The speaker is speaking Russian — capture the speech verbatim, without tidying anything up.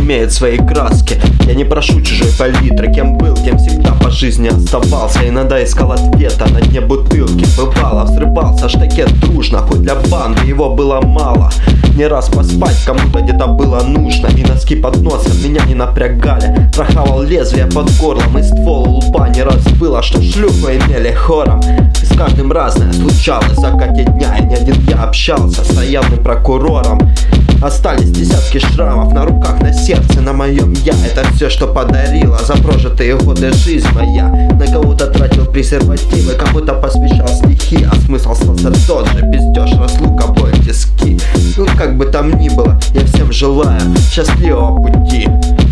имеет свои краски. Я не прошу чужой палитры, кем был, тем всегда по жизни оставался. Иногда искал ответа на дне бутылки. Бывало, взрывался штакет дружно, хоть для банды его было мало. Не раз поспать кому-то где-то было нужно, и носки под носом меня не напрягали. Прохавал лезвие под горлом, и ствол у лба не раз было, что шлюху имели хором. И с каждым разное случалось в закате дня, и не один я общался с военным прокурором. Остались десятки шрамов на руках, на сердце, на моем я. Это все, что подарила за прожитые годы жизнь моя. На кого-то тратил презервативы, кому-то посвящал стихи, а смысл остался тот же: пиздеж, разлука, боль, тиски. Ну как бы там ни было, я всем желаю счастливого пути.